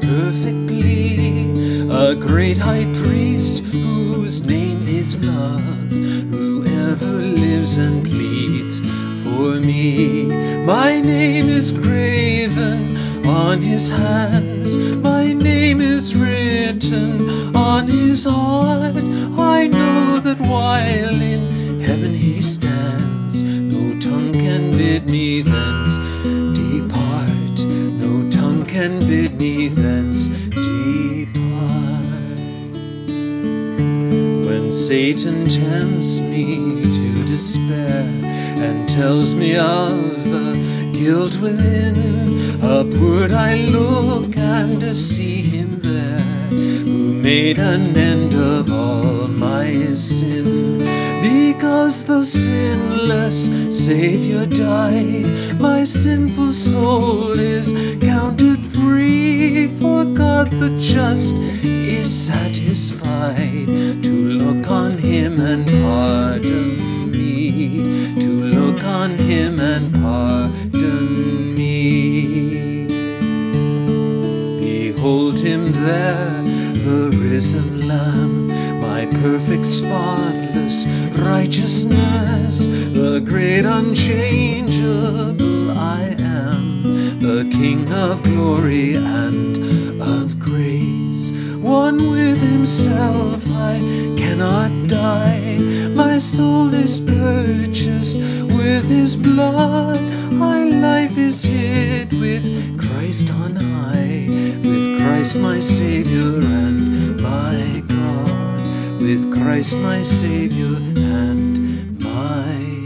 perfectly, a great high priest whose name is love, whoever lives and pleads for me. My name is graven on his hands, my name is written on his heart. I know that while in heaven he stands, no tongue can bid me thence depart, no tongue can bid me thence depart. When Satan tempts me to despair and tells me of the guilt within, upward I look and see him there, who made an end of all my sin. Because the sinless Savior died, my sinful soul is counted free. For God the just is satisfied to look on him and pardon me, to look on him and pardon me. Behold him there, the risen Lamb, my perfect spotless righteousness, the great unchangeable I am, the King of glory and of grace. One with himself I cannot die, my soul is purchased with his blood. My life is hid with Christ on high, with Christ my Savior and my God, with Christ my Savior and my